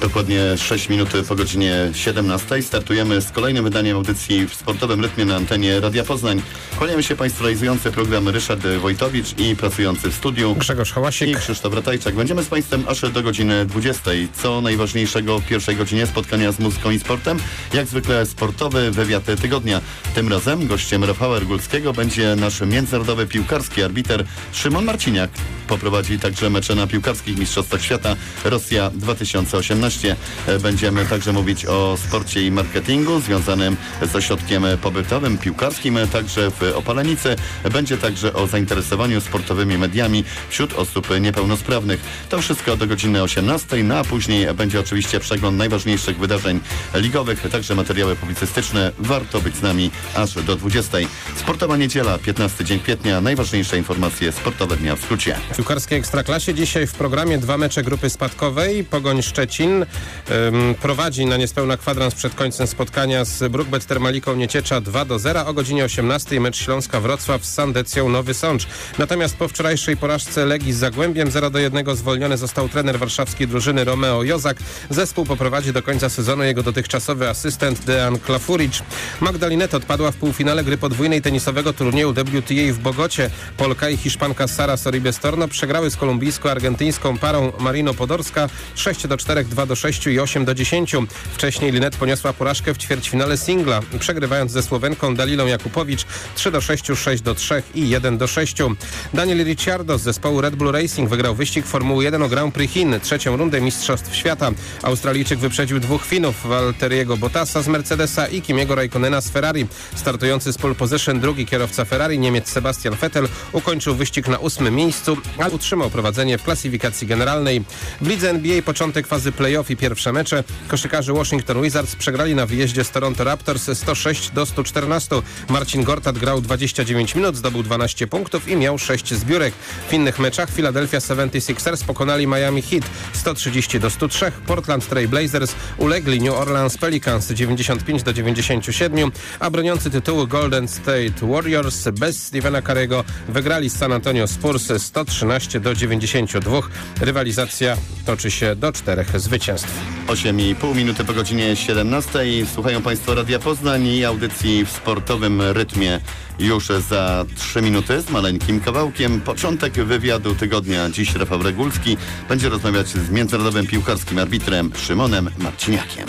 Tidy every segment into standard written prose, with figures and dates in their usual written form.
dokładnie 6 minut po godzinie 17. Startujemy z kolejnym wydaniem audycji w sportowym rytmie na antenie Radia Poznań. Kłaniamy się Państwu, realizujący program Ryszard Wojtowicz i pracujący w studiu Grzegorz Hałasik i Krzysztof Ratajczak. Będziemy z Państwem aż do godziny 20. Co najważniejszego w pierwszej godzinie spotkania z muzyką i sportem? Jak zwykle sportowy wywiad tygodnia. Tym razem gościem Rafała Regulskiego będzie nasz międzynarodowy piłkarski arbiter Szymon Marciniak. Poprowadzi także mecze na piłkarskich mistrzostwach świata Rosja 2018. Będziemy także mówić o sporcie i marketingu związanym z ośrodkiem pobytowym piłkarskim, także w Opalenicy. Będzie także o zainteresowaniu sportowymi mediami wśród osób niepełnosprawnych. To wszystko do godziny 18, no a później będzie oczywiście przegląd najważniejszych wydarzeń ligowych, także materiały publicystyczne. Warto być z nami aż do 20. Sportowa niedziela, 15 dzień kwietnia. Najważniejsze informacje sportowe dnia w skrócie. W piłkarskiej Ekstraklasie dzisiaj w programie 2 mecze grupy spadkowej. Pogoń Szczecin prowadzi na niespełna kwadrans przed końcem spotkania z Brukbet Termaliką Nieciecza 2-0. O godzinie 18 mecz Śląska-Wrocław z Sandecją Nowy Sącz. Natomiast po wczorajszej porażce Legii z Zagłębiem 0-1 zwolniony został trener warszawskiej drużyny Romeo Jozak. Zespół poprowadzi do końca sezonu jego dotychczasowy asystent Dejan Klafuric. Magda Linette odpadła w półfinale gry podwójnej tenisowego turnieju WTA w Bogocie. Polka i Hiszpanka Sara Sorribes-Torno przegrały z kolumbijsko-argentyńską parą Marino Podorska 6-4, 2-6 i 8-10. Wcześniej Linette poniosła porażkę w ćwierćfinale singla, przegrywając ze Słowenką Dalilą Jakubowicz 3-6, 6-3 i 1-6. Daniel Ricciardo z zespołu Red Bull Racing wygrał wyścig Formuły 1 o Grand Prix Chin, trzecią rundę Mistrzostw Świata. Australijczyk wyprzedził 2 Finów, Valtteriego Bottasa z Mercedesa i Kimiego Raikkonena z Ferrari. Startujący z pole position drugi kierowca Ferrari, Niemiec Sebastian Vettel, ukończył wyścig na 8. miejscu, ale utrzymał prowadzenie w klasyfikacji generalnej. W lidze NBA początek fazy play-off i pierwsze mecze. Koszykarze Washington Wizards przegrali na wyjeździe z Toronto Raptors 106-114. Marcin Gortat grał 29 minut, zdobył 12 punktów i miał 6 zbiórek. W innych meczach Philadelphia 76ers pokonali Miami Heat 130-103. Portland Trail Blazers ulegli New Orleans Pelicans 95-97, a broniący tytułu Golden State Warriors bez Stephena Curry'ego wygrali z San Antonio Spurs 113-92. Rywalizacja toczy się do 4 zwycięstw. 8,5 minuty po godzinie 17. Słuchają Państwo Radia Poznań i audycji w sportowym rytmie już za 3 minuty z maleńkim kawałkiem. Początek wywiadu tygodnia. Dziś Rafał Regulski będzie rozmawiać z międzynarodowym piłkarskim arbitrem Szymonem Marciniakiem.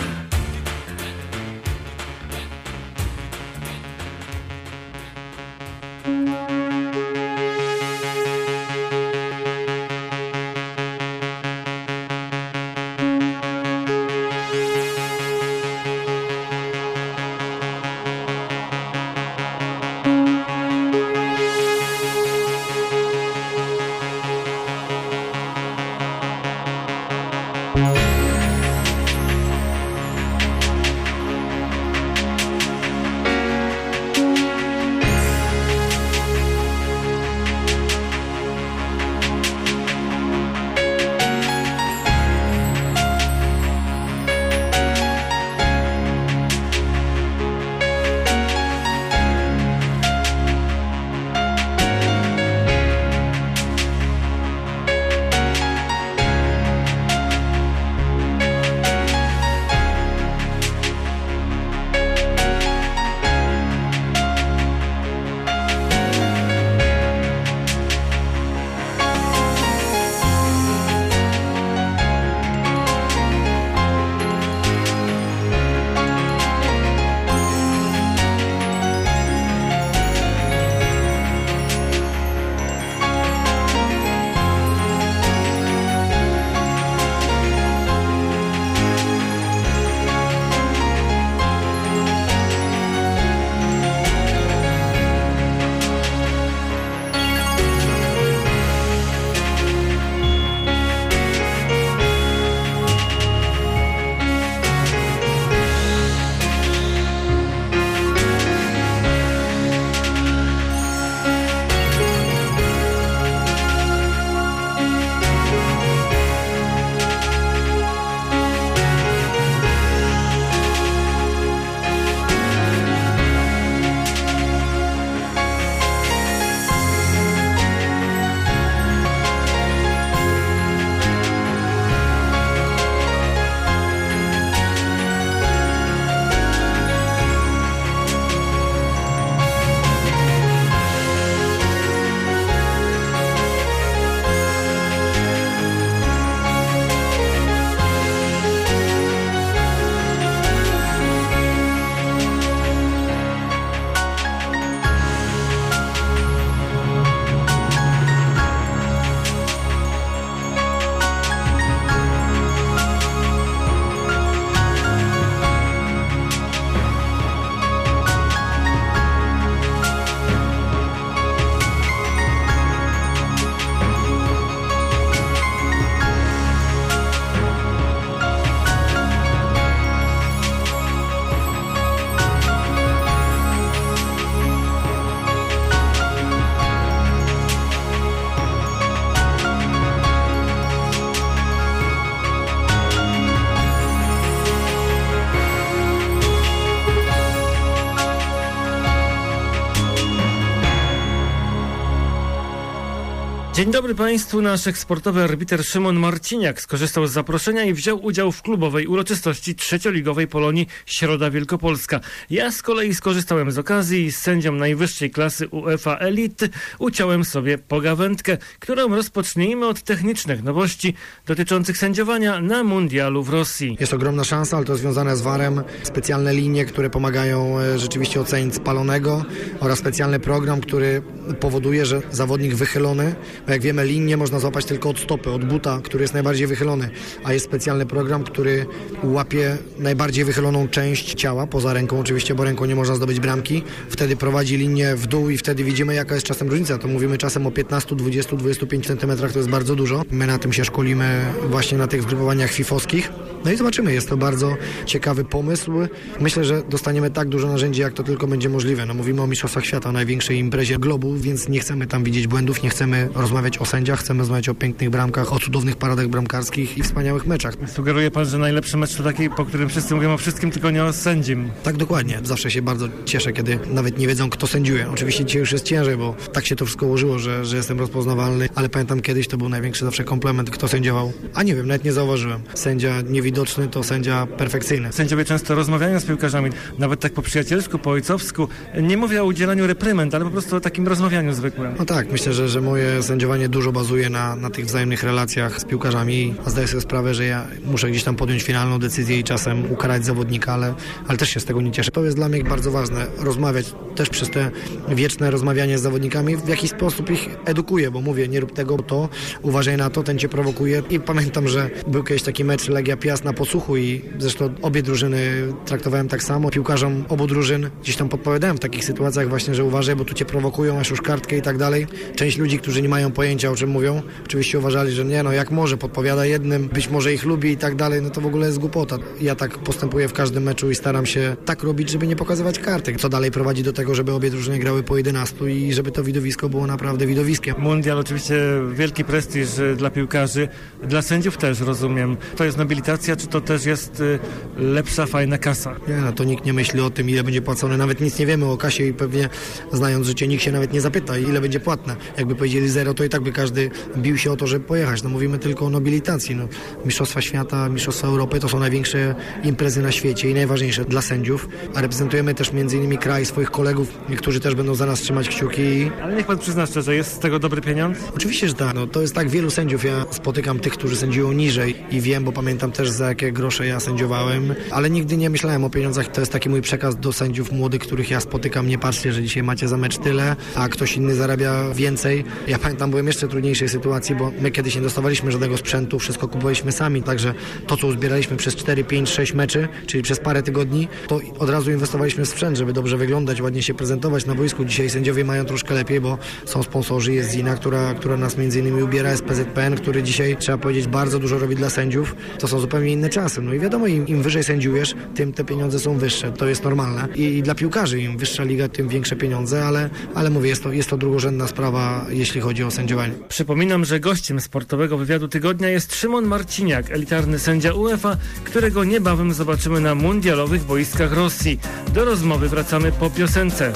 Dzień dobry Państwu. Nasz eksportowy arbiter Szymon Marciniak skorzystał z zaproszenia i wziął udział w klubowej uroczystości trzecioligowej Polonii Środa Wielkopolska. Ja z kolei skorzystałem z okazji i z sędzią najwyższej klasy UEFA Elite uciąłem sobie pogawędkę, którą rozpocznijmy od technicznych nowości dotyczących sędziowania na mundialu w Rosji. Jest ogromna szansa, ale to związane z VAR-em. Specjalne linie, które pomagają rzeczywiście ocenić spalonego oraz specjalny program, który powoduje, że zawodnik wychylony, bo jak wiemy, linię można złapać tylko od stopy, od buta, który jest najbardziej wychylony, a jest specjalny program, który łapie najbardziej wychyloną część ciała, poza ręką oczywiście, bo ręką nie można zdobyć bramki. Wtedy prowadzi linię w dół i wtedy widzimy, jaka jest czasem różnica. To mówimy czasem o 15, 20, 25 cm, to jest bardzo dużo. My na tym się szkolimy właśnie na tych zgrupowaniach fifowskich. No i zobaczymy, jest to bardzo ciekawy pomysł. Myślę, że dostaniemy tak dużo narzędzi, jak to tylko będzie możliwe. No mówimy o Mistrzostwach Świata, o największej imprezie globu, więc nie chcemy tam widzieć błędów, nie chcemy rozmawiać o sędziach, chcemy rozmawiać o pięknych bramkach, o cudownych paradach bramkarskich i wspaniałych meczach. Sugeruje pan, że najlepszy mecz to taki, po którym wszyscy mówią o wszystkim, tylko nie o sędzim. Tak, dokładnie. Zawsze się bardzo cieszę, kiedy nawet nie wiedzą, kto sędziuje. Oczywiście dzisiaj już jest ciężej, bo tak się to wszystko ułożyło, że jestem rozpoznawalny, ale pamiętam kiedyś to był największy zawsze komplement, kto sędziował. A nie wiem, nawet nie zauważyłem. Sędzia niewidoczny to sędzia perfekcyjny. Sędziowie często rozmawiają z piłkarzami, nawet tak po przyjacielsku, po ojcowsku. Nie mówię o udzielaniu repryment, ale po prostu o takim rozmawianiu zwykłym. No tak, myślę, że moje sędziowanie dużo bazuje na tych wzajemnych relacjach z piłkarzami. A zdaję sobie sprawę, że ja muszę gdzieś tam podjąć finalną decyzję i czasem ukarać zawodnika, ale też się z tego nie cieszę. To jest dla mnie bardzo ważne, rozmawiać też przez te wieczne rozmawianie z zawodnikami, w jakiś sposób ich edukuję, bo mówię, nie rób tego, to uważaj na to, ten cię prowokuje. I pamiętam, że był kiedyś taki mecz Legia Piast na Podsłuchu i zresztą obie drużyny traktowałem tak samo. Piłkarzom obu drużyn gdzieś tam podpowiadałem w takich sytuacjach właśnie, że uważaj, bo tu cię prowokują, masz już kartkę i tak dalej. Część ludzi, którzy nie mają pojęcia, o czym mówią, oczywiście uważali, że nie, no jak może, podpowiada jednym, być może ich lubi i tak dalej, no to w ogóle jest głupota. Ja tak postępuję w każdym meczu i staram się tak robić, żeby nie pokazywać kartek. Co dalej prowadzi do tego, żeby obie drużyny grały po 11 i żeby to widowisko było naprawdę widowiskiem. Mundial oczywiście wielki prestiż dla piłkarzy, dla sędziów też, rozumiem. To jest nobilitacja, czy to też jest lepsza, fajna kasa? Nie, no to nikt nie myśli o tym, ile będzie płacone. Nawet nic nie wiemy o kasie i pewnie znając życie, nikt się nawet nie zapyta, ile będzie płatne. Jakby powiedzieli 0, to i tak by każdy bił się o to, żeby pojechać. No mówimy tylko o nobilitacji. No, Mistrzostwa Świata, Mistrzostwa Europy to są największe imprezy na świecie i najważniejsze dla sędziów, a reprezentujemy też m.in. kraj, swoich kolegów, niektórzy też będą za nas trzymać kciuki. Ale niech pan przyzna szczerze, jest z tego dobry pieniądz? Oczywiście, że tak. No, to jest tak, wielu sędziów. Ja spotykam tych, którzy sędziują niżej i wiem, bo pamiętam też, za jakie grosze ja sędziowałem, ale nigdy nie myślałem o pieniądzach. To jest taki mój przekaz do sędziów młodych, których ja spotykam. Nie patrzcie, że dzisiaj macie za mecz tyle, a ktoś inny zarabia więcej. Ja pamiętam, byłem jeszcze trudniejszej sytuacji, bo my kiedyś nie dostawaliśmy żadnego sprzętu, wszystko kupowaliśmy sami, także to, co uzbieraliśmy przez 4, 5, 6 meczy, czyli przez parę tygodni, to od razu inwestowaliśmy w sprzęt, żeby dobrze wyglądać, ładnie się prezentować na boisku. Dzisiaj sędziowie mają troszkę lepiej, bo są sponsorzy, jest Zina, która nas między innymi ubiera, SPZPN, który dzisiaj, trzeba powiedzieć, bardzo dużo robi dla sędziów. To są zupełnie inne czasy. No i wiadomo, im wyżej sędziujesz, tym te pieniądze są wyższe. To jest normalne. I dla piłkarzy, im wyższa liga, tym większe pieniądze, ale mówię, jest to drugorzędna sprawa, jeśli chodzi o sędziowanie. Przypominam, że gościem sportowego wywiadu tygodnia jest Szymon Marciniak, elitarny sędzia UEFA, którego niebawem zobaczymy na mundialowych boiskach Rosji. Do rozmowy wracamy po piosence.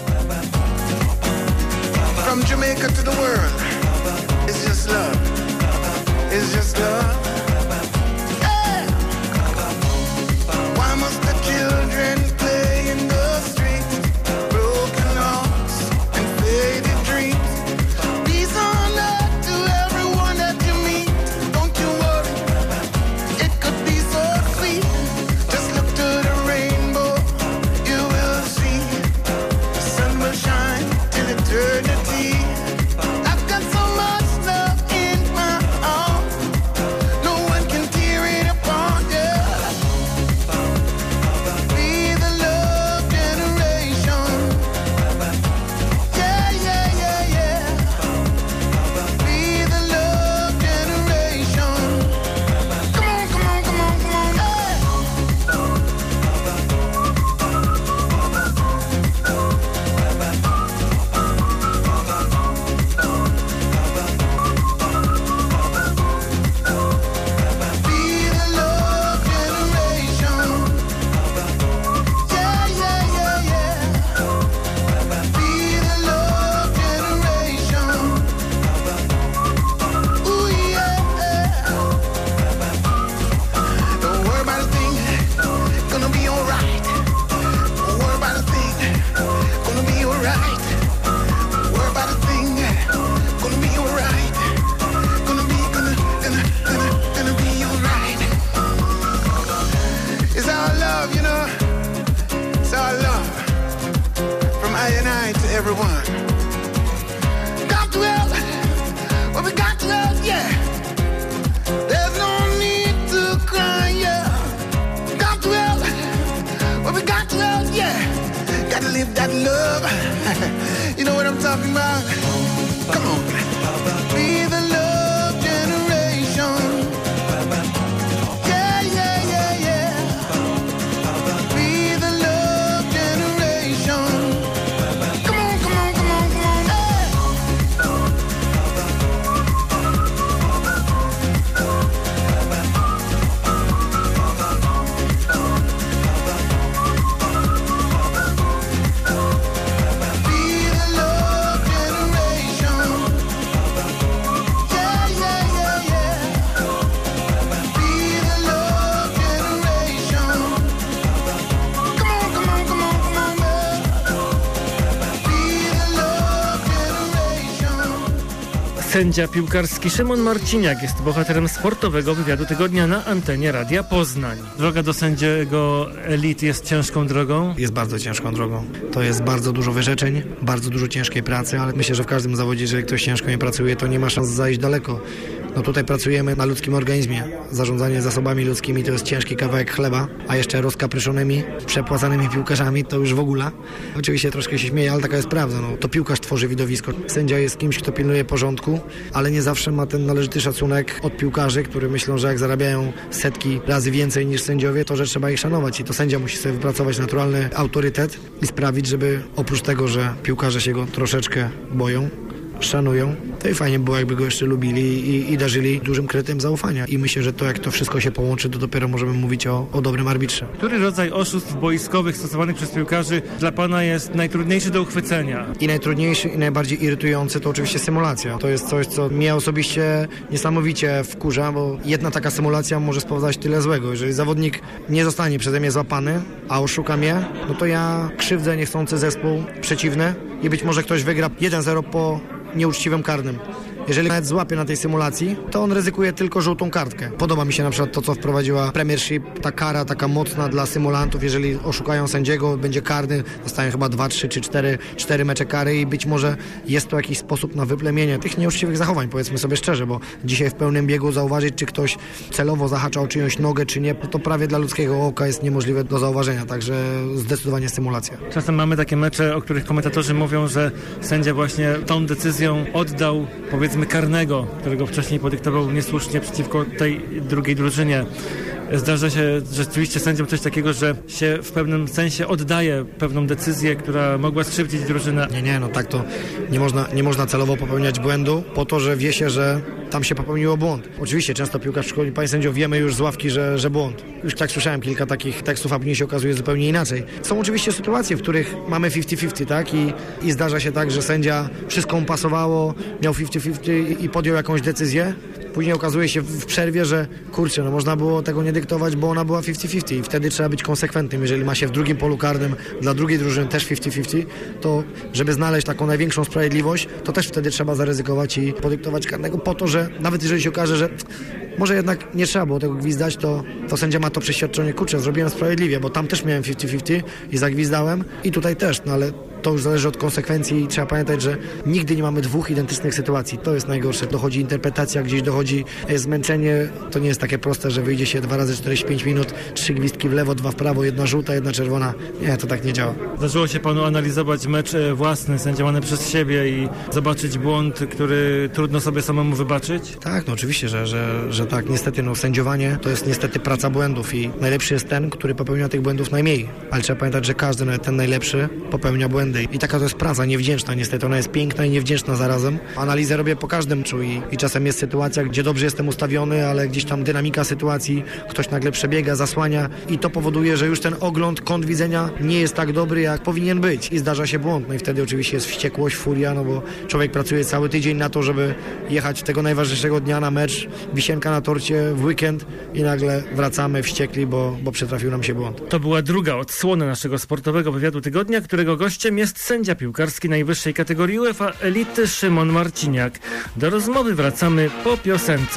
From Jamaica to the world, it's just love, it's just love. Hey! Why must the children play in the streets, broken hearts and faded dreams? Peace on earth to everyone that you meet. Don't you worry, it could be so sweet. Just look to the rainbow, you will see. The sun will shine till eternity. I've got so much love in my heart. everyone. Got 12, well, we got 12, yeah. There's no need to cry, yeah. Got 12, well, we got 12, yeah. Gotta live that love. You know what I'm talking about? Come on. Be the love generation. Yeah, yeah, yeah, yeah. Be the love generation. Come on, come on, come on, come on. Be the love generation. Yeah, yeah, yeah, yeah. Be the love generation. Come on, come on, come on, come on, be the love generation. Sędzia piłkarski Szymon Marciniak jest bohaterem sportowego wywiadu tygodnia na antenie Radia Poznań. Droga do sędziego elity jest ciężką drogą. Jest bardzo ciężką drogą. To jest bardzo dużo wyrzeczeń, bardzo dużo ciężkiej pracy, ale myślę, że w każdym zawodzie, jeżeli ktoś ciężko nie pracuje, to nie ma szans zajść daleko. No tutaj pracujemy na ludzkim organizmie. Zarządzanie zasobami ludzkimi to jest ciężki kawałek chleba, a jeszcze rozkapryszonymi, przepłacanymi piłkarzami to już w ogóle. Oczywiście troszkę się śmieję, ale taka jest prawda. No, to piłkarz tworzy widowisko. Sędzia jest kimś, kto pilnuje porządku, ale nie zawsze ma ten należyty szacunek od piłkarzy, którzy myślą, że jak zarabiają setki razy więcej niż sędziowie, to że trzeba ich szanować. I to sędzia musi sobie wypracować naturalny autorytet i sprawić, żeby oprócz tego, że piłkarze się go troszeczkę boją, szanują, to i fajnie było, jakby go jeszcze lubili i darzyli dużym kredytem zaufania. I myślę, że to jak to wszystko się połączy, to dopiero możemy mówić o dobrym arbitrze. Który rodzaj oszustw boiskowych stosowanych przez piłkarzy dla pana jest najtrudniejszy do uchwycenia? I najtrudniejszy i najbardziej irytujący to oczywiście symulacja. To jest coś, co mnie osobiście niesamowicie wkurza, bo jedna taka symulacja może spowodować tyle złego. Jeżeli zawodnik nie zostanie przeze mnie złapany, a oszuka mnie, no to ja krzywdzę niechcący zespół przeciwny i być może ktoś wygra 1-0 po nieuczciwym karnym. Jeżeli nawet złapie na tej symulacji, to on ryzykuje tylko żółtą kartkę. Podoba mi się na przykład to, co wprowadziła Premiership, ta kara taka mocna dla symulantów. Jeżeli oszukają sędziego, będzie karny, dostają chyba 2, 3 czy 4 mecze kary i być może jest to jakiś sposób na wyplemienie tych nieuczciwych zachowań, powiedzmy sobie szczerze, bo dzisiaj w pełnym biegu zauważyć, czy ktoś celowo zahacza o czyjąś nogę, czy nie, to prawie dla ludzkiego oka jest niemożliwe do zauważenia, także zdecydowanie symulacja. Czasem mamy takie mecze, o których komentatorzy mówią, że sędzia właśnie tą decyzją oddał, powiedzmy, karnego, którego wcześniej podyktował niesłusznie przeciwko tej drugiej drużynie. Zdarza się rzeczywiście sędziom coś takiego, że się w pewnym sensie oddaje pewną decyzję, która mogła skrzywdzić drużynę. Nie, no tak to nie można celowo popełniać błędu po to, że wie się, że tam się popełniło błąd. Oczywiście często piłkarz szkoli, panie sędzio, wiemy już z ławki, że błąd. Już tak słyszałem kilka takich tekstów, a później się okazuje zupełnie inaczej. Są oczywiście sytuacje, w których mamy 50-50, tak? I zdarza się tak, że sędzia wszystko mu pasowało, miał 50-50 i podjął jakąś decyzję. Później okazuje się w przerwie, że kurczę, no można było tego nie dyktować, bo ona była 50-50 i wtedy trzeba być konsekwentnym. Jeżeli ma się w drugim polu karnym dla drugiej drużyny też 50-50, to żeby znaleźć taką największą sprawiedliwość, to też wtedy trzeba zaryzykować i podyktować karnego po to, że nawet jeżeli się okaże, że może jednak nie trzeba było tego gwizdać, to sędzia ma to przeświadczenie, kurczę, zrobiłem sprawiedliwie, bo tam też miałem 50-50 i zagwizdałem i tutaj też, no ale to już zależy od konsekwencji i trzeba pamiętać, że nigdy nie mamy dwóch identycznych sytuacji. To jest najgorsze. Dochodzi interpretacja, gdzieś dochodzi zmęczenie. To nie jest takie proste, że wyjdzie się 2 razy 45 minut, 3 gwizdki w lewo, 2 w prawo, 1 żółta, 1 czerwona. Nie, to tak nie działa. Zdarzyło się panu analizować mecz własny, sędziowany przez siebie i zobaczyć błąd, który trudno sobie samemu wybaczyć? Tak, no oczywiście, że tak. Niestety, no sędziowanie to jest niestety praca błędów i najlepszy jest ten, który popełnia tych błędów najmniej. Ale trzeba pamiętać, że każdy, nawet ten najlepszy, popełnia błędy. I taka to jest praca niewdzięczna niestety. Ona jest piękna i niewdzięczna zarazem. Analizę robię po każdym meczu i czasem jest sytuacja, gdzie dobrze jestem ustawiony, ale gdzieś tam dynamika sytuacji, ktoś nagle przebiega, zasłania i to powoduje, że już ten ogląd, kąt widzenia nie jest tak dobry, jak powinien być. I zdarza się błąd. No i wtedy oczywiście jest wściekłość, furia, no bo człowiek pracuje cały tydzień na to, żeby jechać tego najważniejszego dnia na mecz, wisienka na torcie w weekend i nagle wracamy wściekli, bo przytrafił nam się błąd. To była druga odsłona naszego sportowego wywiadu tygodnia, którego gościem jest sędzia piłkarski najwyższej kategorii UEFA Elity Szymon Marciniak. Do rozmowy wracamy po piosence.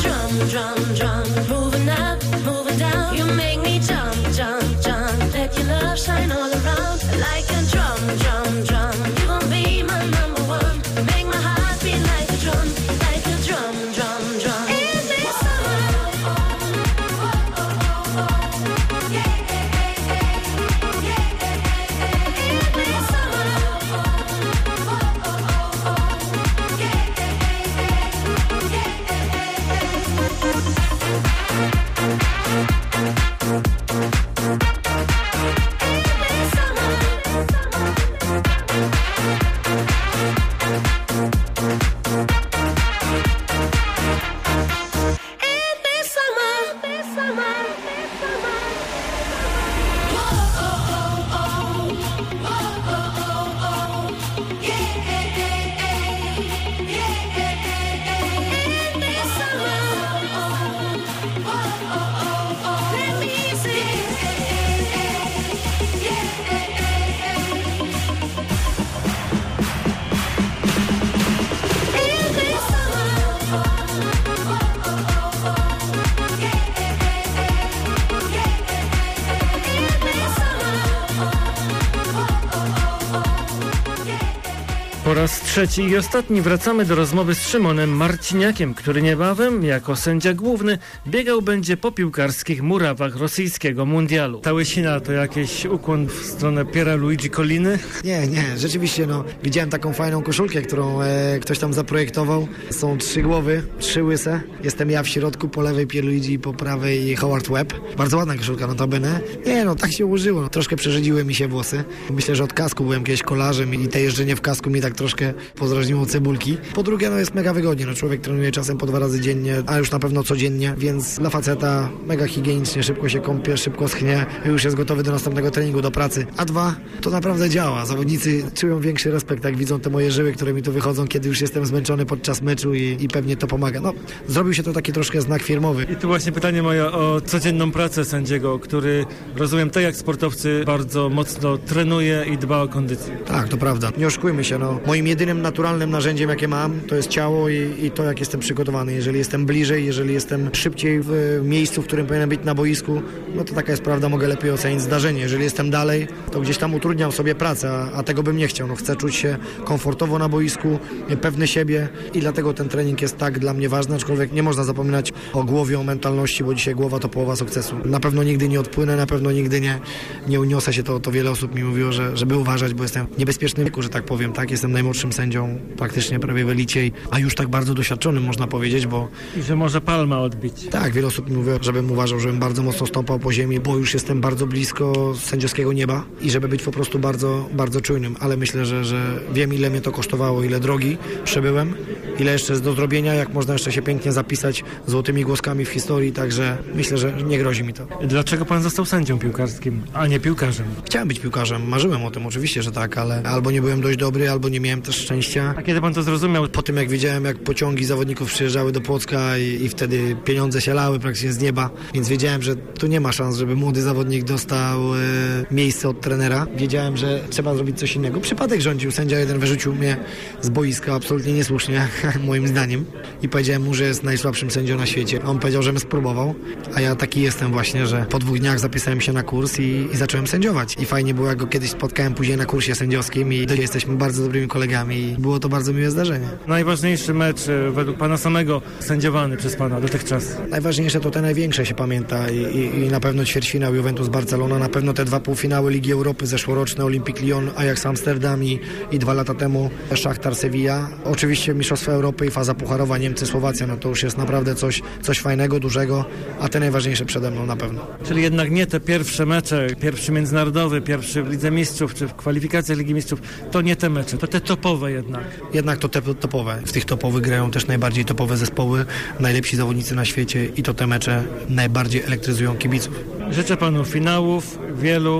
drum, drum, drum. Moving up, moving down. You make me jump, jump, jump. Let your love shine all around. Like a drum, drum, drum. You gon' be my number one. Make my heart beat like a drum, like a drum, drum, drum. In this summer. Po raz trzeci i ostatni wracamy do rozmowy z Szymonem Marciniakiem, który niebawem, jako sędzia główny, biegał będzie po piłkarskich murawach rosyjskiego mundialu. Ta łysina to jakiś ukłon w stronę Piera Luigi Colliny? Nie, rzeczywiście, widziałem taką fajną koszulkę, którą ktoś tam zaprojektował. Są 3 głowy, 3 łyse. Jestem ja w środku, po lewej Pierluigi, po prawej Howard Webb. Bardzo ładna koszulka, notabene. Tak się ułożyło. Troszkę przerzedziły mi się włosy. Myślę, że od kasku byłem kiedyś kolarzem i te jeżdżenie w kasku mi tak troszkę podrażniło cebulki. Po drugie, jest mega wygodnie. Człowiek trenuje czasem po 2 razy dziennie, a już na pewno codziennie, więc dla faceta mega higienicznie, szybko się kąpie, szybko schnie i już jest gotowy do następnego treningu, do pracy. A 2, to naprawdę działa. Zawodnicy czują większy respekt, jak widzą te moje żyły, które mi tu wychodzą, kiedy już jestem zmęczony podczas meczu i pewnie to pomaga. Zrobił się to taki troszkę znak firmowy. I tu właśnie pytanie moje o codzienną pracę sędziego, który, rozumiem, tak jak sportowcy, bardzo mocno trenuje i dba o kondycję. Tak, to prawda. Nie oszukujmy się, Moim jedynym naturalnym narzędziem, jakie mam, to jest ciało i to, jak jestem przygotowany. Jeżeli jestem bliżej, jeżeli jestem szybciej w miejscu, w którym powinienem być na boisku, to taka jest prawda, mogę lepiej ocenić zdarzenie. Jeżeli jestem dalej, to gdzieś tam utrudniam sobie pracę, a tego bym nie chciał. Chcę czuć się komfortowo na boisku, pewny siebie i dlatego ten trening jest tak dla mnie ważny, aczkolwiek nie można zapominać o głowie, o mentalności, bo dzisiaj głowa to połowa sukcesu. Na pewno nigdy nie odpłynę, na pewno nigdy nie uniosę się, to wiele osób mi mówiło, żeby uważać, bo jestem w niebezpiecznym wieku, że tak powiem, tak? Jestem najmłodszym sędzią, praktycznie prawie w elicie, a już tak bardzo doświadczonym, można powiedzieć, bo... I że może palma odbić. Tak, wiele osób mi mówiło, żebym uważał, żebym bardzo mocno stąpał po ziemi, bo już jestem bardzo blisko sędziowskiego nieba i żeby być po prostu bardzo, bardzo czujnym, ale myślę, że wiem, ile mnie to kosztowało, ile drogi przebyłem, ile jeszcze jest do zrobienia, jak można jeszcze się pięknie zapisać złotymi głoskami w historii, także myślę, że nie grozi mi to. Dlaczego pan został sędzią piłkarskim, a nie piłkarzem? Chciałem być piłkarzem, marzyłem o tym, oczywiście, że tak, ale albo nie byłem dość dobry, albo nie miałem też szczęścia. A kiedy pan to zrozumiał? Po tym, jak widziałem, jak pociągi zawodników przyjeżdżały do Płocka i wtedy pieniądze się lały praktycznie z nieba, więc wiedziałem, że tu nie ma szans, żeby młody zawodnik dostał miejsce od trenera. Wiedziałem, że trzeba zrobić coś innego. Przypadek rządził, sędzia jeden wyrzucił mnie z boiska, absolutnie niesłusznie, moim zdaniem. I powiedziałem mu, że jest najsłabszym sędzią na świecie. On powiedział, żebym spróbował, a ja taki jestem właśnie, że po 2 dniach zapisałem się na kurs i zacząłem sędziować. I fajnie było, jak go kiedyś spotkałem później na kursie sędziowskim i dzisiaj jesteśmy bardzo dobrymi kolegami i było to bardzo miłe zdarzenie. Najważniejszy mecz według pana samego sędziowany przez pana dotychczas? Najważniejsze to te największe się pamięta i na pewno ćwierćfinał Juventus Barcelona, na pewno te 2 półfinały Ligi Europy zeszłoroczne, Olympique Lyon, Ajax Amsterdam i 2 lata temu Szachtar Sevilla. Oczywiście Mistrzostwa Europy i faza pucharowa Niemcy-Słowacja, to już jest naprawdę coś fajnego, dużego, a te najważniejsze przede mną na pewno. Czyli jednak nie te pierwsze mecze, pierwszy międzynarodowy, pierwszy w Lidze Mistrzów, czy w kwalifikacjach Ligi Mistrzów, to nie te mecze, to te topowe jednak. Jednak to te topowe. W tych topowych grają też najbardziej topowe zespoły, najlepsi zawodnicy na świecie i to te mecze najbardziej elektryzują kibiców. Życzę panu finałów, wielu,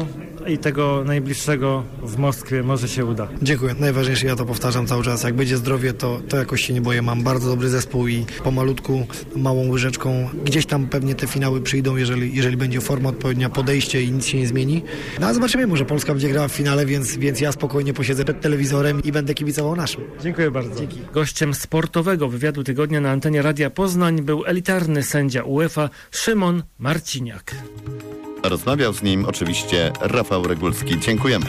i tego najbliższego w Moskwie może się uda. Dziękuję. Najważniejsze, ja to powtarzam cały czas, jak będzie zdrowie, to jakoś się nie boję. Mam bardzo dobry zespół i pomalutku, małą łyżeczką, gdzieś tam pewnie te finały przyjdą, jeżeli będzie forma odpowiednia, podejście i nic się nie zmieni. No a zobaczymy, może Polska będzie grała w finale, więc ja spokojnie posiedzę przed telewizorem i będę kibicował naszym. Dziękuję bardzo. Dzięki. Gościem sportowego wywiadu tygodnia na antenie Radia Poznań był elitarny sędzia UEFA Szymon Marciniak. Rozmawiał z nim oczywiście Rafał Regulski. Dziękujemy.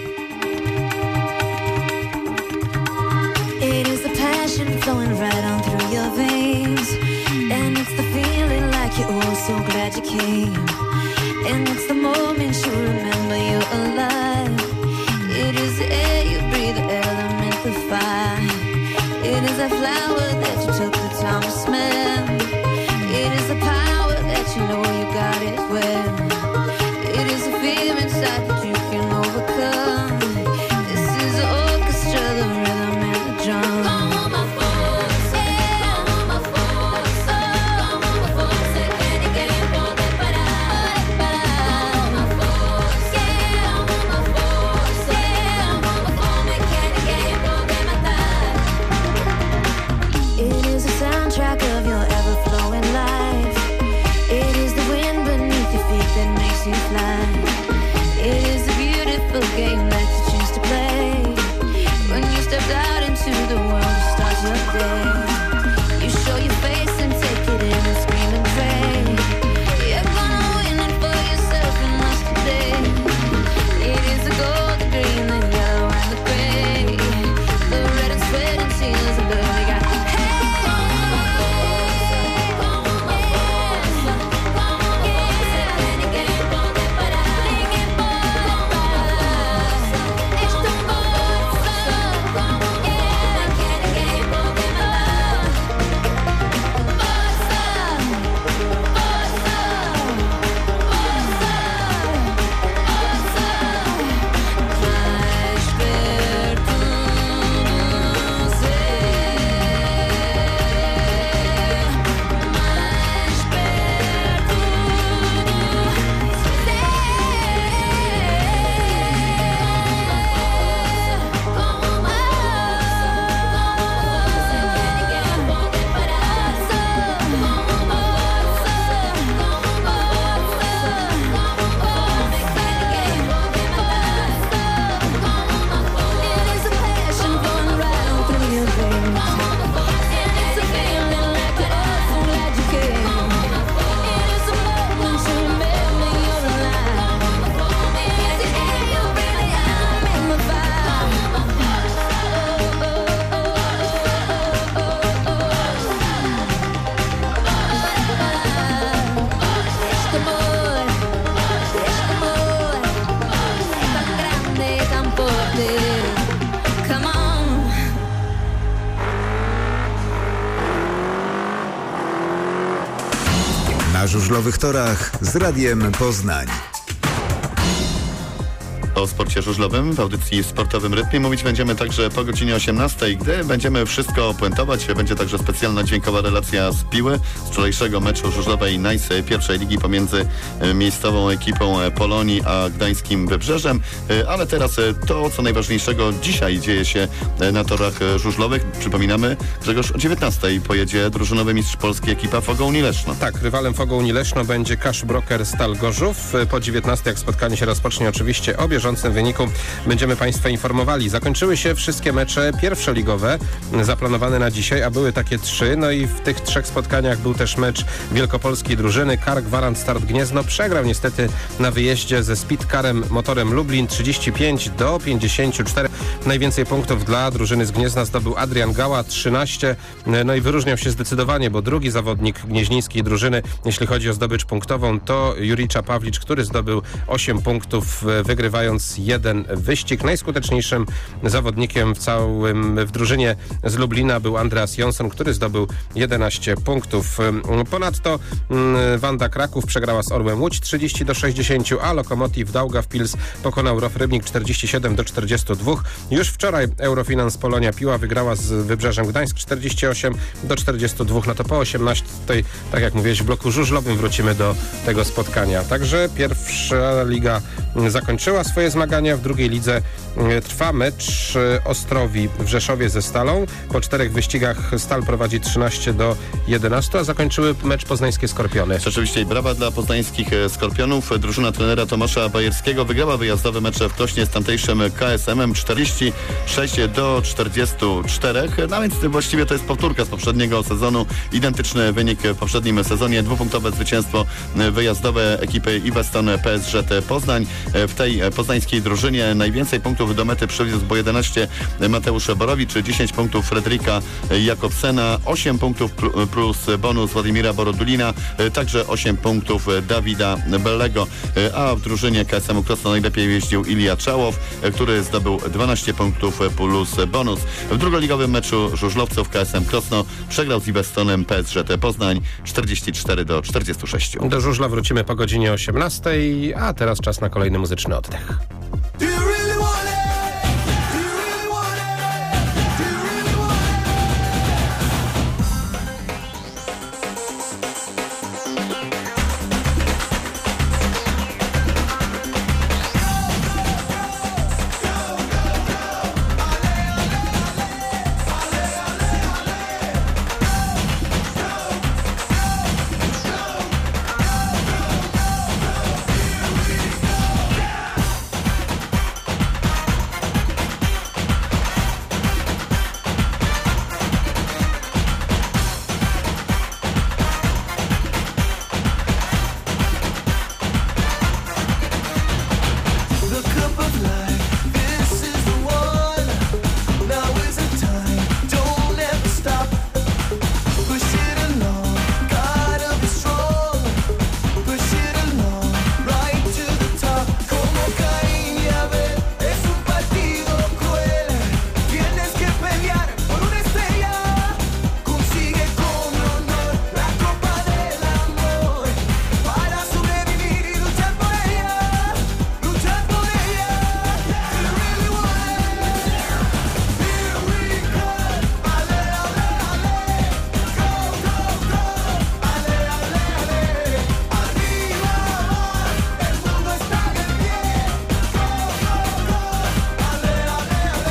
It is the passion flowing right on through your veins. And it's the feeling like you're all so glad you came. And it's the moment you remember you're alive. It is the air you breathe, the element, the fire. It is a flower that you took the time to smell. It is the power that you know you got it well. It is a fear inside that you can overcome. This is the orchestra, the rhythm and the drum. Come on, my folks, yeah. Come on, my folks, come on, my folks. Que ninguém pode parar. Come on, my folks, yeah. Come on, my folks, yeah. Come on, my folks. Que ninguém pode matar. It is the soundtrack of your ever-flowing life. It is the wind beneath your feet that makes you fly. It is a beautiful game that you choose to play. When you step out into the world, you start your day. You show your face and take it in and scream and pray. You're gonna win it for yourself and us today. It is the gold, the green, the yellow and the gray. The red and sweat and tears and blood we got. Na żużlowych torach z Radiem Poznań. O sporcie żużlowym w audycji Sportowym Rytmie mówić będziemy także po godzinie 18, gdy będziemy wszystko puentować. Będzie także specjalna dźwiękowa relacja z Piły, z wczorajszego meczu żużlowej Nice pierwszej ligi pomiędzy miejscową ekipą Polonii a gdańskim Wybrzeżem. Ale teraz to, co najważniejszego dzisiaj dzieje się na torach żużlowych. Przypominamy, Grzegorz, o 19 pojedzie drużynowy mistrz Polski ekipa Fogołni Leszno. Tak, rywalem Fogołni Leszno będzie Kasz Broker Stal Gorzów. Po 19, jak spotkanie się rozpocznie, oczywiście o bieżącym wyniku będziemy Państwa informowali. Zakończyły się wszystkie mecze pierwszoligowe zaplanowane na dzisiaj, a były takie 3. No i w tych 3 spotkaniach był też mecz wielkopolskiej drużyny. KAR Gwarant Start Gniezno przegrał niestety na wyjeździe ze Speedcarem Motorem Lublin 35-54. Najwięcej punktów dla drużyny z Gniezna zdobył Adrian Gała 13. No i wyróżniał się zdecydowanie, bo drugi zawodnik gnieźnieńskiej drużyny, jeśli chodzi o zdobycz punktową, to Juricza Pawlicz, który zdobył 8 punktów, wygrywając jeden wyścig. Najskuteczniejszym zawodnikiem w drużynie z Lublina był Andreas Jonsson, który zdobył 11 punktów. Ponadto Wanda Kraków przegrała z Orłem Łódź 30-60, a Lokomotiv Daugavpils pokonał Rof Rybnik 47-42. Już wczoraj Eurofinans Polonia Piła wygrała z Wybrzeżem Gdańsk 48-42. No to po 18, tak jak mówiłeś, w bloku żużlowym wrócimy do tego spotkania. Także pierwsza liga zakończyła swoje zmagania. W drugiej lidze trwa mecz Ostrowi w Rzeszowie ze Stalą. Po 4 wyścigach Stal prowadzi 13-11, a zakończyły mecz poznańskie Skorpiony. Rzeczywiście i brawa dla poznańskich Skorpionów. Drużyna trenera Tomasza Bajerskiego wygrała wyjazdowy mecz w Klośnie z tamtejszym KSM-em 46-44. No więc właściwie to jest powtórka z poprzedniego sezonu. Identyczny wynik w poprzednim sezonie. 2-punktowe zwycięstwo wyjazdowe ekipy Iweston PSŻ Poznań. W tej poznańskiej drużynie najwięcej punktów do mety przywiózł, bo 11 Mateusz Borowicz, 10 punktów Fryderyka Jakobsena, 8 punktów plus bonus Władimira Borodulina, także 8 punktów Dawida Bellego, a w drużynie KSM-u Krosno najlepiej jeździł Ilia Czałow, który zdobył 12 punktów plus bonus. W drugoligowym meczu żużlowców KSM Krosno przegrał z Iwestonem PSŻ Poznań 44-46. Do żużla wrócimy po godzinie 18, a teraz czas na kolejny muzyczny oddech. Do you really want it? Do you really want it? Do you really want the cup of life? This is the one. Now is the time. Don't ever stop. Push it along. Gotta be strong. Push it along. Right to the top. Como Caín y Abel. Es un partido cruel. Tienes que pelear por una estrella. Consigue con honor la copa del amor. Para sobrevivir y luchar por ella. Luchar por ella. Do you really want it? Here we come. Ale, ale, ale. Go, go, go. Ale, ale, ale. Arriba va. El mundo está de pie. Go, go, go. Ale, ale, ale.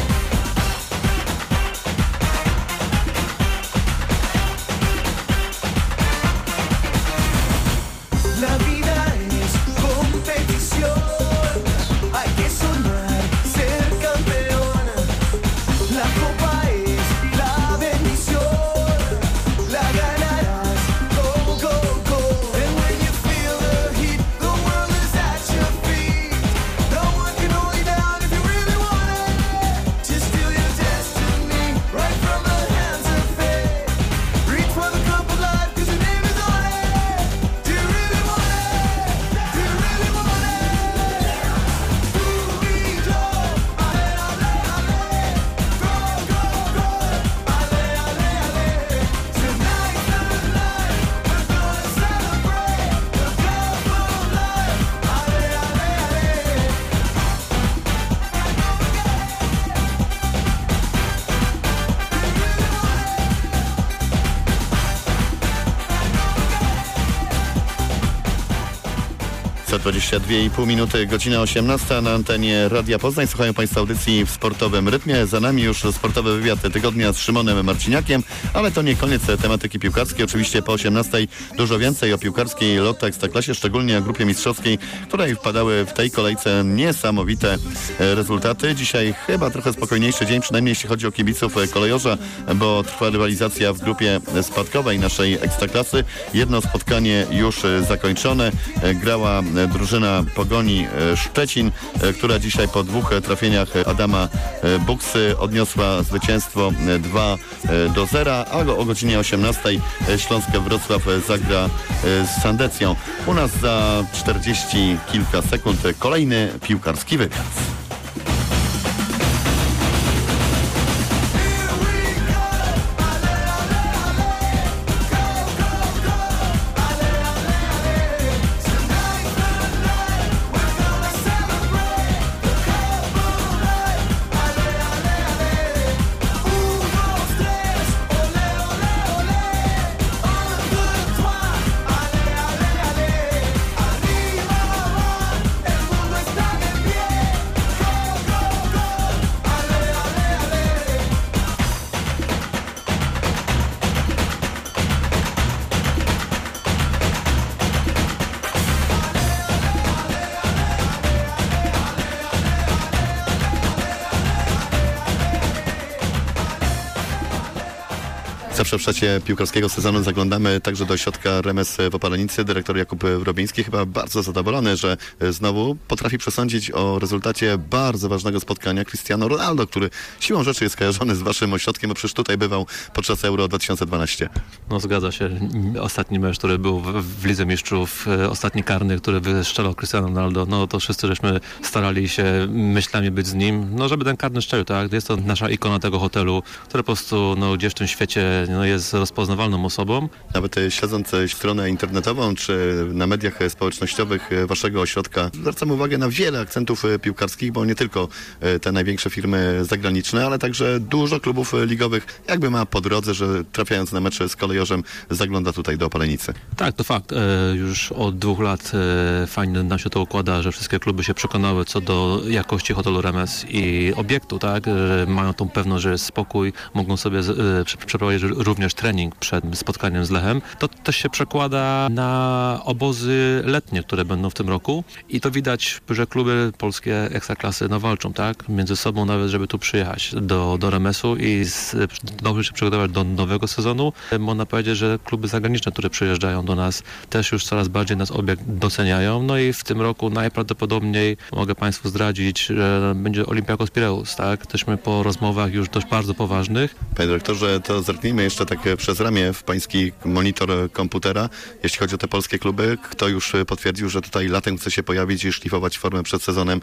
La vida es competición, hay que soñar, ser campeón. La copa es la bendición, la ganarás. Go, go, go. And when you feel the heat, the world is at your feet. No one can hold you down if you really want it. Just steal your destiny right from the hands of fate. Reach for the cup of life 'cause your name is on it. Do you really want it? Do you really want it? Tú y yo, ale, ale, ale. Go, go, go. Ale, ale, ale. Tonight's the night. We're gonna celebrate the cup of life. Ale, ale, ale. 22,5 minuty, godzina 18 na antenie Radia Poznań. Słuchają Państwo audycji w sportowym rytmie. Za nami już sportowy wywiad tygodnia z Szymonem Marciniakiem, ale to nie koniec tematyki piłkarskiej. Oczywiście po 18 dużo więcej o piłkarskiej Lotto Ekstraklasie, szczególnie o grupie mistrzowskiej, której wpadały w tej kolejce niesamowite rezultaty. Dzisiaj chyba trochę spokojniejszy dzień, przynajmniej jeśli chodzi o kibiców kolejorza, bo trwa rywalizacja w grupie spadkowej naszej Ekstraklasy. Jedno spotkanie już zakończone. Grała drużyna Pogoni Szczecin, która dzisiaj po 2 trafieniach Adama Buksy odniosła zwycięstwo 2-0, a o godzinie 18 Śląskie Wrocław zagra z Sandecją. U nas za 40 kilka sekund kolejny piłkarski wywiad. Tonight Zawsze w czasie piłkarskiego sezonu zaglądamy także do ośrodka Remes w Opalenicy. Dyrektor Jakub Wrobiński chyba bardzo zadowolony, że znowu potrafi przesądzić o rezultacie bardzo ważnego spotkania Cristiano Ronaldo, który siłą rzeczy jest kojarzony z waszym ośrodkiem, bo przecież tutaj bywał podczas Euro 2012. No zgadza się. Ostatni mecz, który był w Lidze Mistrzów, ostatni karny, który wystrzelał Cristiano Ronaldo, no to wszyscy żeśmy starali się myślami być z nim, no żeby ten karny strzelił, tak? Jest to nasza ikona tego hotelu, która po prostu gdzieś w tym świecie jest rozpoznawalną osobą. Nawet śledząc stronę internetową czy na mediach społecznościowych waszego ośrodka zwracam uwagę na wiele akcentów piłkarskich, bo nie tylko te największe firmy zagraniczne, ale także dużo klubów ligowych jakby ma po drodze, że trafiając na mecze z Kolejorzem zagląda tutaj do Opalenicy. Tak, to fakt. Już od 2 lat fajnie nam się to układa, że wszystkie kluby się przekonały co do jakości hotelu Remes i obiektu, tak, że mają tą pewność, że jest spokój, mogą sobie przeprowadzić również trening przed spotkaniem z Lechem. To też się przekłada na obozy letnie, które będą w tym roku i to widać, że kluby polskie ekstraklasy walczą, tak, między sobą nawet, żeby tu przyjechać do Remesu i dobrze się przygotować do nowego sezonu. Można powiedzieć, że kluby zagraniczne, które przyjeżdżają do nas, też już coraz bardziej nas obiekt doceniają. No i w tym roku najprawdopodobniej mogę Państwu zdradzić, że będzie Olympiakos Pireus, tak? Jesteśmy po rozmowach już dość bardzo poważnych. Panie dyrektorze, to zerknijmy jeszcze tak przez ramię w pański monitor komputera. Jeśli chodzi o te polskie kluby, kto już potwierdził, że tutaj latem chce się pojawić i szlifować formę przed sezonem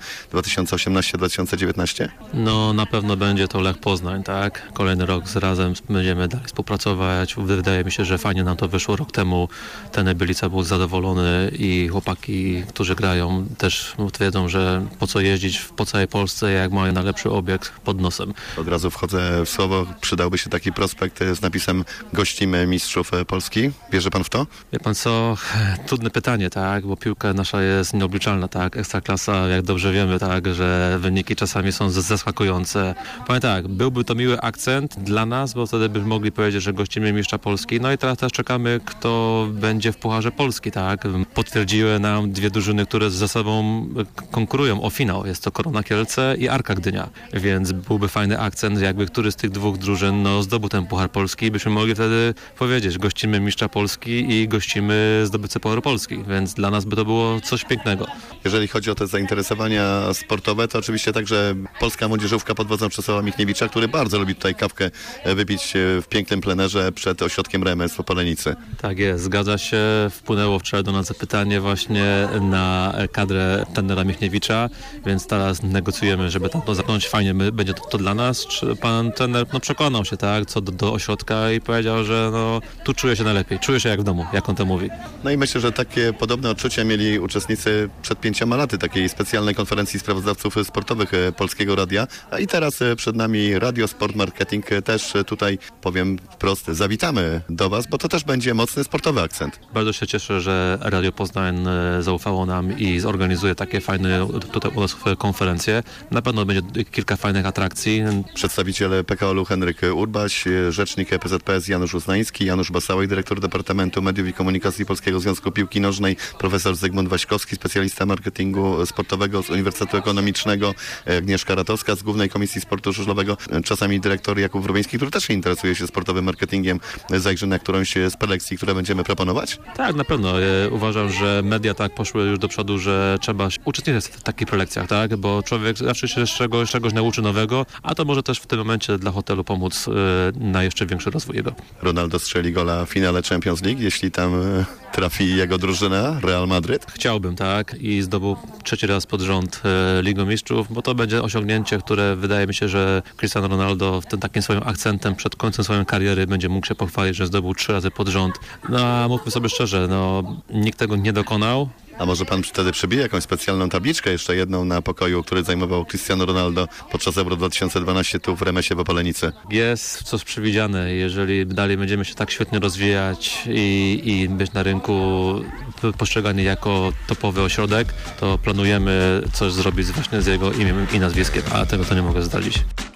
2018-2019? No na pewno będzie to Lech Poznań, tak? Kolejny rok razem będziemy dalej współpracować. Wydaje mi się, że fajnie nam to wyszło rok temu. Ten Bylica był zadowolony i chłopaki, którzy grają, też wiedzą, że po co jeździć po całej Polsce, jak mają najlepszy obiekt pod nosem. Od razu wchodzę w słowo. Przydałby się taki prospekt z napisem gościmy mistrzów Polski. Wierzy pan w to? Wie pan co? Trudne pytanie, tak? Bo piłka nasza jest nieobliczalna, tak? Ekstraklasa, jak dobrze wiemy, tak? Że wyniki czasami są zaskakujące. Powiem tak, byłby to miły akcent dla nas, bo wtedy by mogli powiedzieć, że gościmy mistrza Polski. No i teraz też czekamy, kto będzie w Pucharze Polski, tak? Potwierdziły nam 2 drużyny, które ze sobą konkurują o finał. Jest to Korona Kielce i Arka Gdynia. Więc byłby fajny akcent, jakby który z tych 2 drużyn zdobył ten Puchar Polski i byśmy mogli wtedy powiedzieć, gościmy mistrza Polski i gościmy zdobywcę Pucharu Polski. Więc dla nas by to było coś pięknego. Jeżeli chodzi o te zainteresowania sportowe, to oczywiście także polska młodzieżówka pod wodzą Czesława Michniewicza, który bardzo lubi tutaj kawkę wypić w pięknym plenerze przed ośrodkiem Remes w Opalenicy. Tak jest, zgadza się. Wpłynęło wczoraj do nas zapytanie właśnie na kadrę trenera Michniewicza, więc teraz negocjujemy, żeby tam to zamknąć. Fajnie będzie to dla nas. Pan trener przekonał się, tak, co do ośrodka i powiedział, że tu czuje się najlepiej. Czuje się jak w domu, jak on to mówi. No i myślę, że takie podobne odczucia mieli uczestnicy przed 5 laty takiej specjalnej konferencji sprawozdawców sportowych Polskiego Radia. A i teraz przed nami Radio Sport Marketing. Też tutaj powiem wprost, zawitamy do Was, bo to też będzie mocny sportowy akcent. Bardzo się cieszę, że Radio Poznań zaufało nam i zorganizuje takie fajne tutaj u nas konferencje. Na pewno będzie kilka fajnych atrakcji. Przedstawiciel PKO-u Henryk Urbaś, rzecznik PZPS Janusz Uznański, Janusz Basałek, dyrektor Departamentu Mediów i Komunikacji Polskiego Związku Piłki Nożnej, profesor Zygmunt Waśkowski, specjalista marketingu sportowego z Uniwersytetu Ekonomicznego, Agnieszka Ratowska z Głównej Komisji Sportu Żużlowego, czasami dyrektor Jakub Wrobiński, który też interesuje się sportowym marketingiem. Zajrzy na którąś z prelekcji, które będziemy proponować? Tak, na pewno. Uważam, że media tak poszły już do przodu, że trzeba uczestniczyć w takich prelekcjach, tak? Bo człowiek zawsze się czegoś nauczy nowego, a to może też w tym momencie dla hotelu pomóc na jeszcze większy rozwój jego. Ronaldo strzeli gola w finale Champions League, jeśli tam trafi jego drużyna Real Madryt? Chciałbym, tak? I zdobył 3. raz pod rząd Ligą Mistrzów, bo to będzie osiągnięcie, które wydaje mi się, że Cristiano Ronaldo w tym takim swoim akcentem przed końcem swojej kariery będzie mógł się pochwalić, że zdobył 3 razy pod rząd. No a mówmy sobie szczerze, nikt tego nie dokonał. A może pan wtedy przebije jakąś specjalną tabliczkę, jeszcze jedną na pokoju, który zajmował Cristiano Ronaldo podczas Euro 2012 tu w Remesie w Opalenicy? Jest coś przewidziane. Jeżeli dalej będziemy się tak świetnie rozwijać i być na rynku postrzegani jako topowy ośrodek, to planujemy coś zrobić właśnie z jego imieniem i nazwiskiem, a tego to nie mogę zdradzić.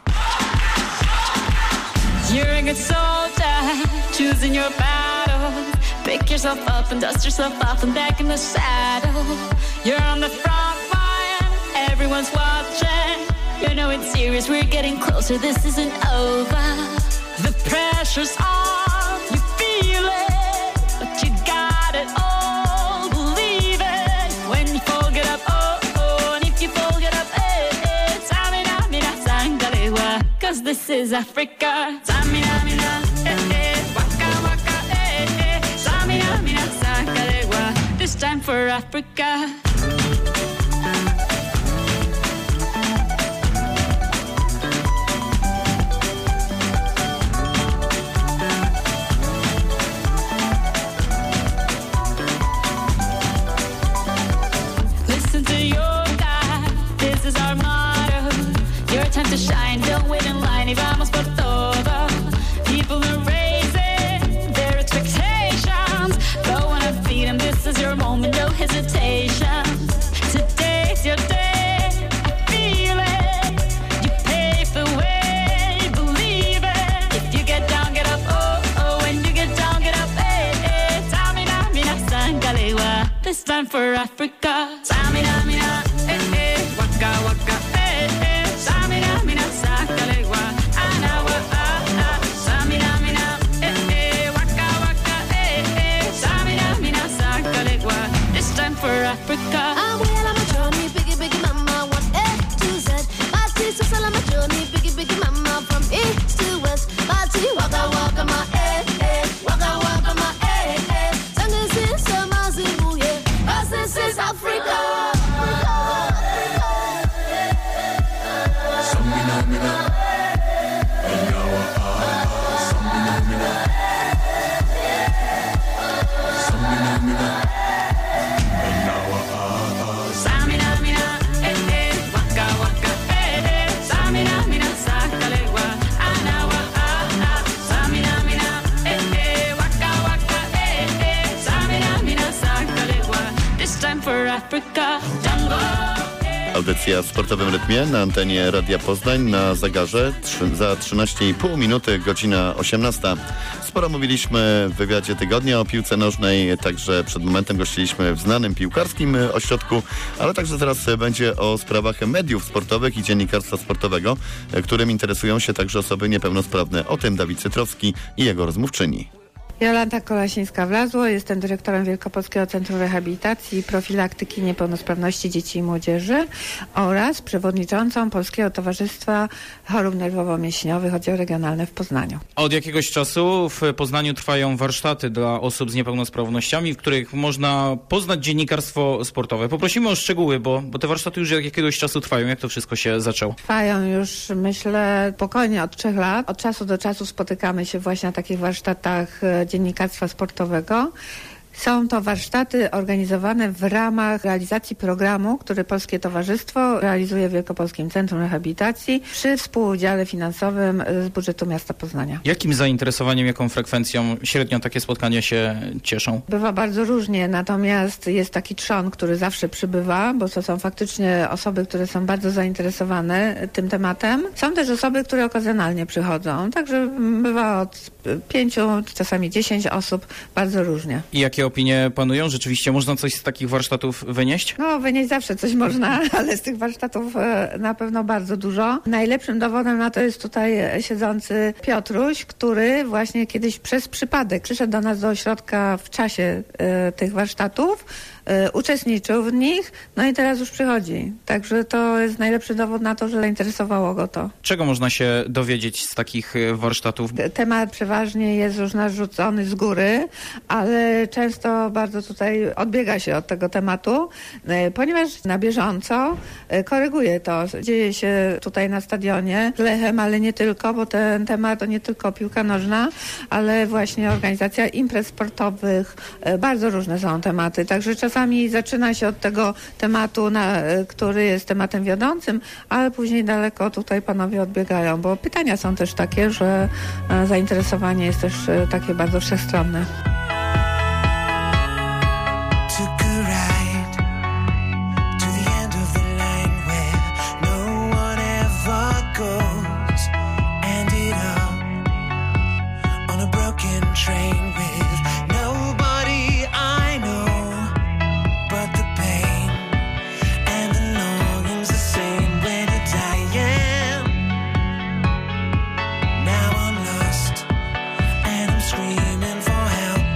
You're a good soldier, choosing your battle. Pick yourself up and dust yourself off and back in the saddle. You're on the front line, everyone's watching. You know it's serious, we're getting closer, this isn't over. The pressure's on, this is Africa. Samina, mina, waka, waka, Samina, mina, sakalegua. This time for Africa. To shine, don't wait in line, y vamos por todo. People are raising their expectations. Go on and feed them, this is your moment, no hesitation. Today's your day, feel it. You pave the way, believe it. If you get down, get up, oh, oh. When you get down, get up, eh. Samina, mina, sangalewa. This time for Africa. Samina, mina, waka, waka, Samina, mina, sakalegua. Anawa, Samina, mina, waka, waka, Samina, mina, sakalegua. This time for Africa. I'm well on my journey, biggie, biggie mama, 1 A to Z. My sister's all on my journey, biggie, biggie mama, from east to west. My T, waka, waka, my waka, waka, my Sangin' since Mazimu, yeah. 'Cause this is Africa. Audycja w sportowym rytmie na antenie Radia Poznań na zegarze za 13,5 minuty, godzina 18. Sporo mówiliśmy w wywiadzie tygodnia o piłce nożnej, także przed momentem gościliśmy w znanym piłkarskim ośrodku, ale także teraz będzie o sprawach mediów sportowych i dziennikarstwa sportowego, którym interesują się także osoby niepełnosprawne. O tym Dawid Cytrowski i jego rozmówczyni. Jolanta Kolasińska-Wlazło, jestem dyrektorem Wielkopolskiego Centrum Rehabilitacji i Profilaktyki Niepełnosprawności Dzieci i Młodzieży oraz przewodniczącą Polskiego Towarzystwa Chorób Nerwowo-Mięśniowych, oddział regionalny w Poznaniu. Od jakiegoś czasu w Poznaniu trwają warsztaty dla osób z niepełnosprawnościami, w których można poznać dziennikarstwo sportowe. Poprosimy o szczegóły, bo te warsztaty już od jakiegoś czasu trwają. Jak to wszystko się zaczęło? Trwają już, myślę, spokojnie od 3 lat. Od czasu do czasu spotykamy się właśnie na takich warsztatach dziennikarstwa sportowego. Są to warsztaty organizowane w ramach realizacji programu, który Polskie Towarzystwo realizuje w Wielkopolskim Centrum Rehabilitacji przy współudziale finansowym z budżetu miasta Poznania. Jakim zainteresowaniem, jaką frekwencją średnio takie spotkania się cieszą? Bywa bardzo różnie, natomiast jest taki trzon, który zawsze przybywa, bo to są faktycznie osoby, które są bardzo zainteresowane tym tematem. Są też osoby, które okazjonalnie przychodzą, także bywa od 5, czasami 10 osób, bardzo różnie. I jakie opinie panują? Rzeczywiście można coś z takich warsztatów wynieść? No, wynieść zawsze coś można, ale z tych warsztatów na pewno bardzo dużo. Najlepszym dowodem na to jest tutaj siedzący Piotruś, który właśnie kiedyś przez przypadek przyszedł do nas do ośrodka w czasie tych warsztatów, uczestniczył w nich, no i teraz już przychodzi. Także to jest najlepszy dowód na to, że zainteresowało go to. Czego można się dowiedzieć z takich warsztatów? Temat przeważnie jest już narzucony z góry, ale często bardzo tutaj odbiega się od tego tematu, ponieważ na bieżąco koryguje to. Dzieje się tutaj na stadionie z Lechem, ale nie tylko, bo ten temat to nie tylko piłka nożna, ale właśnie organizacja imprez sportowych. Bardzo różne są tematy, także czasami zaczyna się od tego tematu, który jest tematem wiodącym, ale później daleko tutaj panowie odbiegają, bo pytania są też takie, że zainteresowanie jest też takie bardzo wszechstronne. Screaming for help.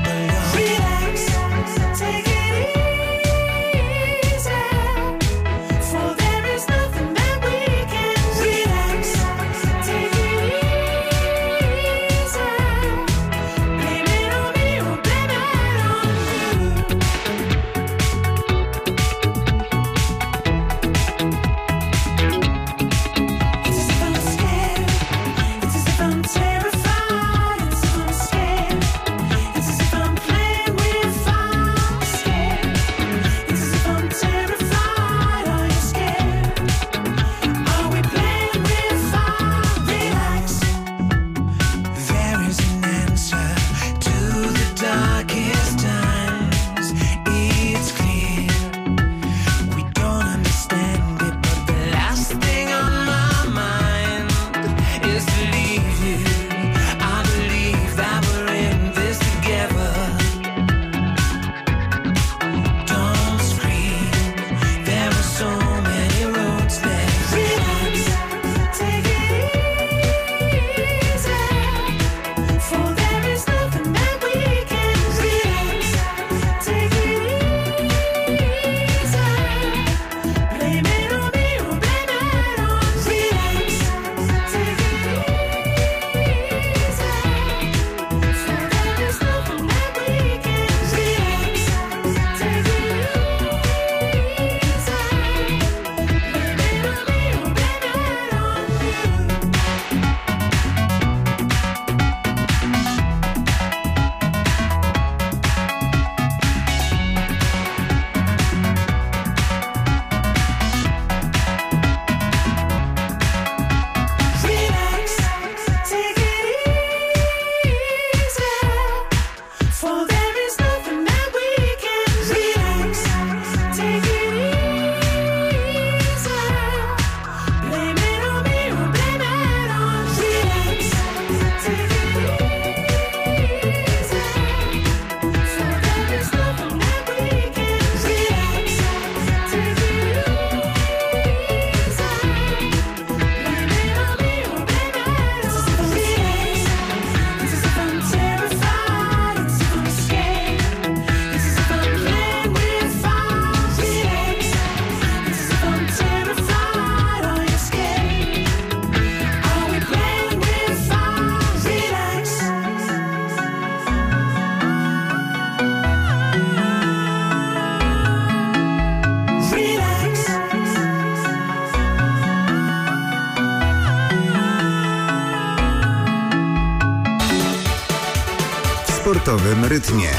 sportowym rytmie.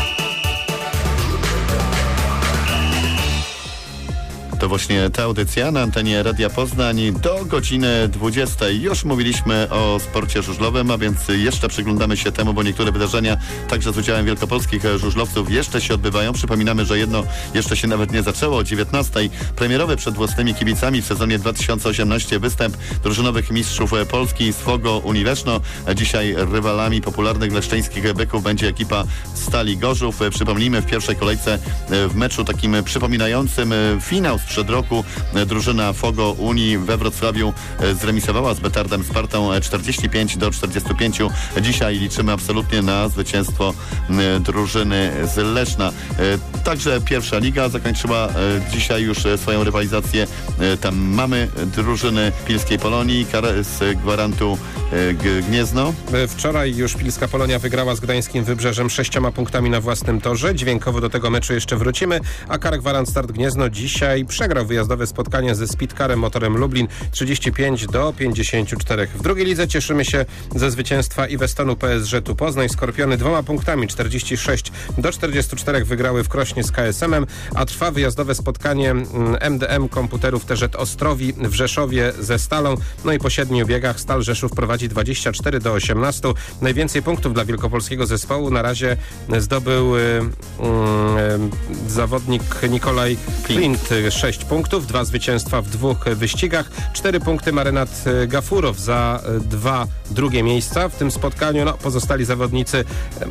To właśnie ta audycja na antenie Radia Poznań do godziny 20. Już mówiliśmy o sporcie żużlowym, a więc jeszcze przyglądamy się temu, bo niektóre wydarzenia także z udziałem wielkopolskich żużlowców jeszcze się odbywają. Przypominamy, że jedno jeszcze się nawet nie zaczęło. O 19. premierowy przed własnymi kibicami w sezonie 2018 występ drużynowych mistrzów Polski z Fogo Unii Leszno. Dzisiaj rywalami popularnych leszczyńskich byków będzie ekipa Stali Gorzów. Przypomnijmy, w pierwszej kolejce w meczu takim przypominającym finał sprzed roku drużyna Fogo Unii we Wrocławiu zremisowała z Betardem Spartą 45-45. Dzisiaj liczymy absolutnie na zwycięstwo drużyny z Leszna. Także pierwsza liga zakończyła dzisiaj już swoją rywalizację. Tam mamy drużyny Pilskiej Polonii z Gwarantu Gniezno. Wczoraj już Pilska Polonia wygrała z Gdańskim Wybrzeżem 6 punktami na własnym torze. Dźwiękowo do tego meczu jeszcze wrócimy, a Kar Gwarant Start Gniezno dzisiaj przegrał wyjazdowe spotkanie ze Speedcarem Motorem Lublin 35-54. W drugiej lidze cieszymy się ze zwycięstwa Iwestonu PSG tu Poznań. Skorpiony 2 punktami 46-44 wygrały w Krośnie z KSM-em, a trwa wyjazdowe spotkanie MDM Komputerów TZ Ostrowi w Rzeszowie ze Stalą. No i po 7 biegach Stal Rzeszów prowadzi 24-18. Najwięcej punktów dla wielkopolskiego zespołu na razie zdobył zawodnik Nikolaj Klint 6 punktów, 2 zwycięstwa w 2 wyścigach, 4 punkty Marynat Gafurow za 2 drugie miejsca w tym spotkaniu. No, pozostali zawodnicy,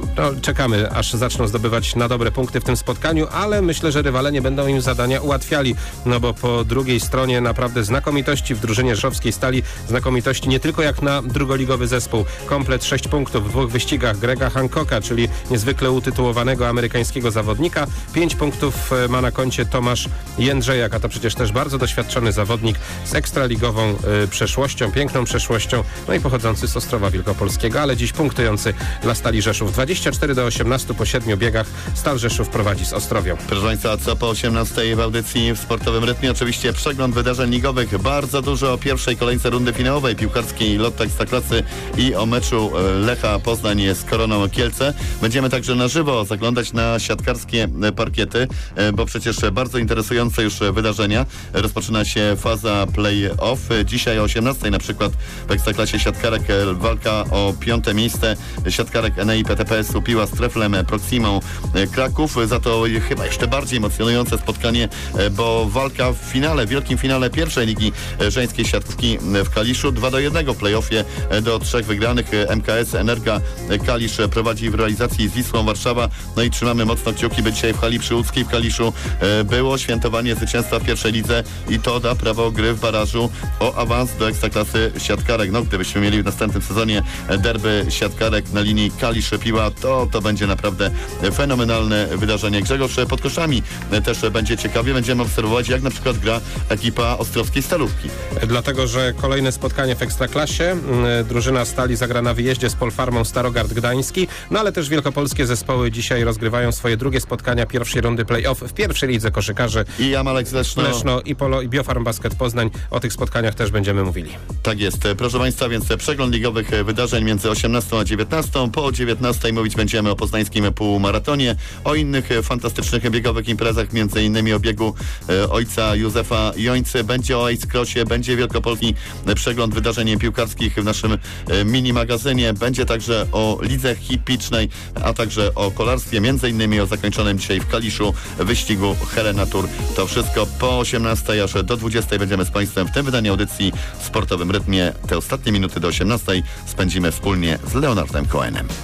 czekamy aż zaczną zdobywać na dobre punkty w tym spotkaniu, ale myślę, że rywale nie będą im zadania ułatwiali, no bo po drugiej stronie naprawdę znakomitości w drużynie rzeszowskiej Stali, znakomitości nie tylko jak na drugoligowy zespół. Komplet 6 punktów w 2 wyścigach Grega Hancocka, czyli niezwykle utytułowanego amerykańskiego zawodnika. 5 punktów ma na koncie Tomasz Jędrzejak, a to przecież też bardzo doświadczony zawodnik z ekstraligową przeszłością, piękną przeszłością, no i pochodzący z Ostrowa Wielkopolskiego, ale dziś punktujący dla Stali Rzeszów. 24-18 po 7 biegach Stal Rzeszów prowadzi z Ostrowią. Proszę Państwa, co po 18 w audycji w sportowym rytmie? Oczywiście przegląd wydarzeń ligowych. Bardzo dużo o pierwszej kolejce rundy finałowej piłkarskiej Lotto Ekstraklasy i o meczu Lecha Poznań z Koroną Kielce. Będziemy także na żywo zaglądać na siatkarskie parkiety, bo przecież bardzo interesujące już wydarzenia. Rozpoczyna się faza play-off. Dzisiaj o 18 na przykład w Ekstraklasie siatkarek walka o 5. miejsce siatkarek Enei PTPS-u Piła z Treflem Proximą Kraków. Za to chyba jeszcze bardziej emocjonujące spotkanie, bo walka w finale, wielkim finale pierwszej ligi żeńskiej siatkówki w Kaliszu. 2-1 w play-offie do 3 wygranych. MKS Energa Kalisz prowadzi w realizacji z Wisłą Warszawa. No i trzymamy mocno kciuki, by dzisiaj w hali przyłódzkiej w Kaliszu było świętowanie zwycięstwa w pierwszej lidze i to da prawo gry w barażu o awans do Ekstraklasy siatkarek. No, gdybyśmy mieli w następnym sezonie derby siatkarek na linii Kalisz-Piła, to będzie naprawdę fenomenalne wydarzenie. Grzegorz, pod koszami też będzie ciekawie. Będziemy obserwować, jak na przykład gra ekipa ostrowskiej Stalówki. Dlatego, że kolejne spotkanie w Ekstraklasie. Drużyna Stali zagra na wyjeździe z Polfarmą Starogard Gdański, no ale też wielkopolskie zespoły dzisiaj rozgrywają swoje drugie spotkania pierwszej rundy play-off w pierwszej lidze koszykarzy. I Amalek z Leszno i Polo i Biofarm Basket Poznań. O tych spotkaniach też będziemy mówili. Tak jest. Proszę Państwa, więc przegląd ligowych wydarzeń między 18 a 19. Po 19 mówić będziemy o poznańskim półmaratonie, o innych fantastycznych biegowych imprezach, między innymi o biegu ojca Józefa Jońcy. Będzie o Ace Crossie, będzie wielkopolski przegląd wydarzeń piłkarskich w naszym mini magazynie. Będzie także o lidze hippicznej, a także o kolarstwie, między innymi o zakończonym dzisiaj w Kaliszu wyścigu Helena Tour. To wszystko po 18 aż do 20 będziemy z Państwem w tym wydaniu audycji w sportowym rytmie. Te ostatnie minuty do 18 spędzimy wspólnie z Leonardem Cohenem.